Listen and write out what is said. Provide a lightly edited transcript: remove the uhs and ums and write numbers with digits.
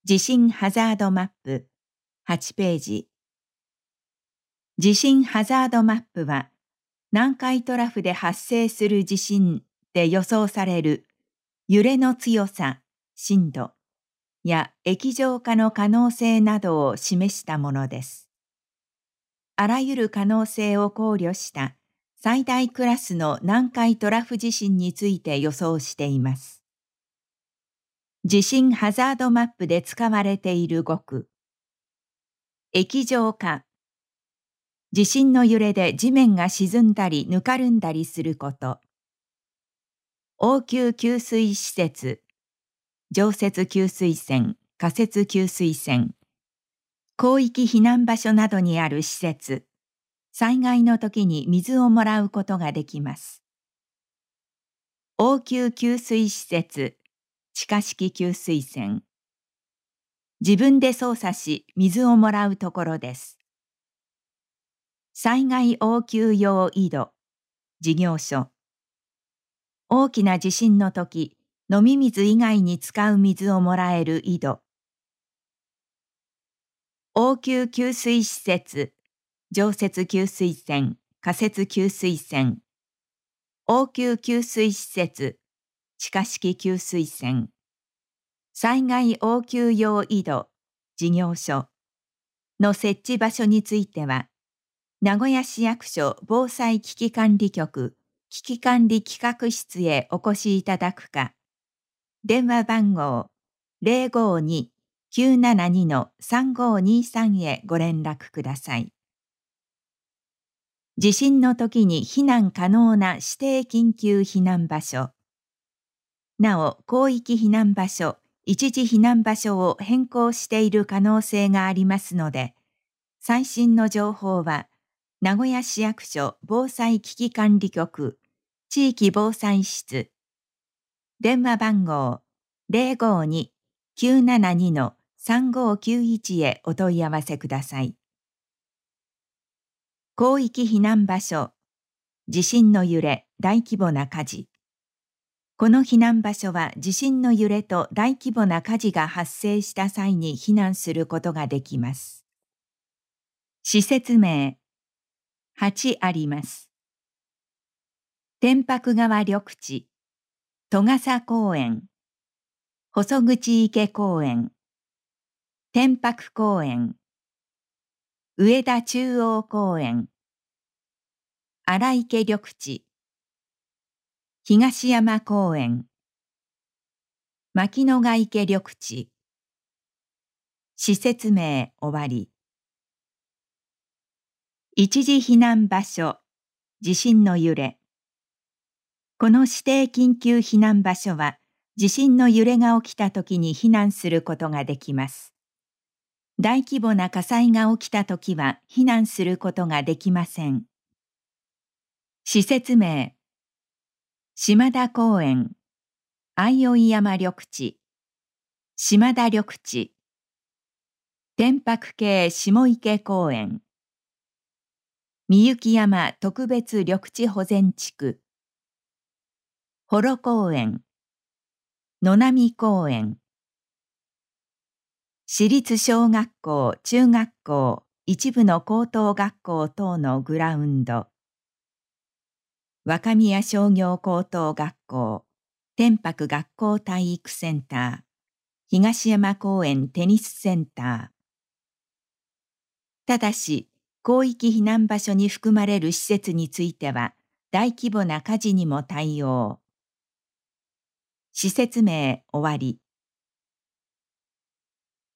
地震ハザードマップ8ページ。地震ハザードマップは、南海トラフで発生する地震で予想される揺れの強さ、震度や液状化の可能性などを示したものです。あらゆる可能性を考慮した最大クラスの南海トラフ地震について予想しています。地震ハザードマップで使われている語句。液状化。地震の揺れで地面が沈んだりぬかるんだりすること。応急給水施設。常設給水栓、仮設給水栓。広域避難場所などにある施設。災害の時に水をもらうことができます。応急給水施設。地下式給水栓。自分で操作し水をもらうところです。災害応急用井戸。事業所。大きな地震の時、飲み水以外に使う水をもらえる井戸。応急給水施設。常設給水栓、仮設給水栓。応急給水施設。地下式給水栓。災害応急用井戸、事業所の設置場所については、名古屋市役所防災危機管理局危機管理企画室へお越しいただくか、電話番号 052-972-3523 へご連絡ください。地震の時に避難可能な指定緊急避難場所。なお、広域避難場所、一時避難場所を変更している可能性がありますので、最新の情報は、名古屋市役所防災危機管理局地域防災室電話番号 052-972-3591 へお問い合わせください。広域避難場所、地震の揺れ、大規模な火事。この避難場所は地震の揺れと大規模な火事が発生した際に避難することができます。施設名、8あります。天白川緑地、戸笠公園、細口池公園、天白公園、上田中央公園、荒池緑地、東山公園、牧野ヶ池緑地。施設名終わり。一時避難場所、地震の揺れ。この指定緊急避難場所は、地震の揺れが起きたときに避難することができます。大規模な火災が起きたときは避難することができません。施設名、島田公園、相生山緑地、島田緑地、天白渓下池公園、みゆき山特別緑地保全地区、幌公園、野波公園、私立小学校・中学校、一部の高等学校等のグラウンド、若宮商業高等学校、天白学校体育センター、東山公園テニスセンター。ただし、広域避難場所に含まれる施設については、大規模な火事にも対応。施設名終わり。